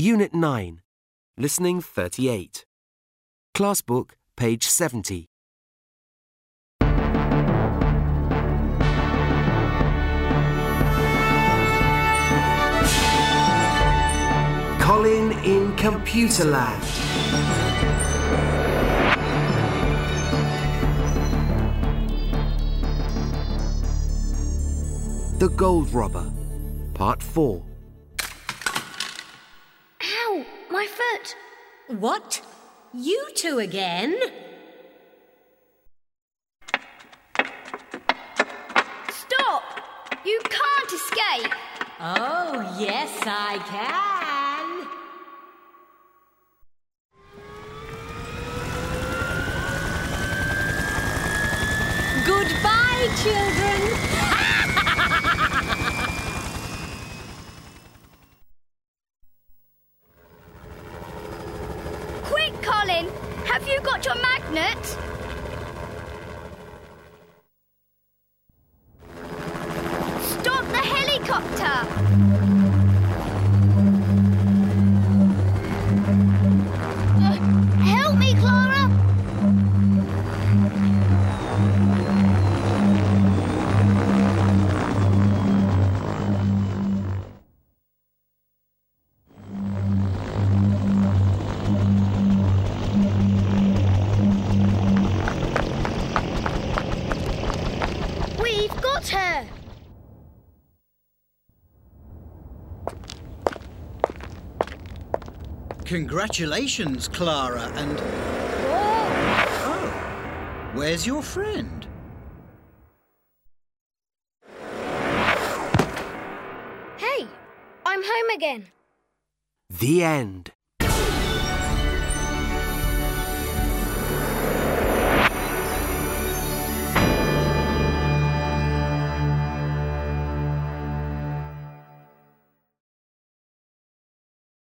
Unit 9, Listening 38. Class Book, page 70. Colin in Computerland. The Gold Robber, Part 4. Ow! My foot! What? You two again? Stop! You can't escape! Oh, yes, I can. Goodbye, children. Quick, Colin! Have you got your magnet? Stop the helicopter! Help me, Clara! We've got her! Congratulations, Clara, and... Whoa. Oh, where's your friend? Hey, I'm home again. The end.